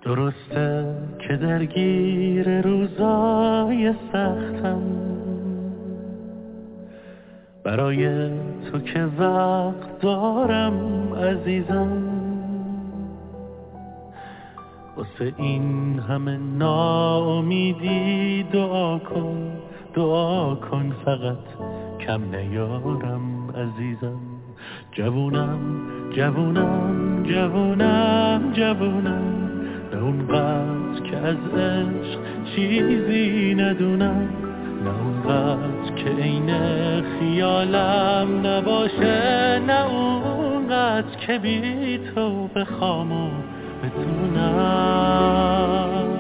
درسته که درگیر روزای سختم، برای تو که وقت دارم عزیزم. واسه این همه ناامیدی دعا کن فقط کم نیارم عزیزم. جوونم نه اونقدر که از عشق چیزی ندونم، نه اونقدر که عین خیالم نباشه، نه اونقدر که بی تو بخوام و بتونم.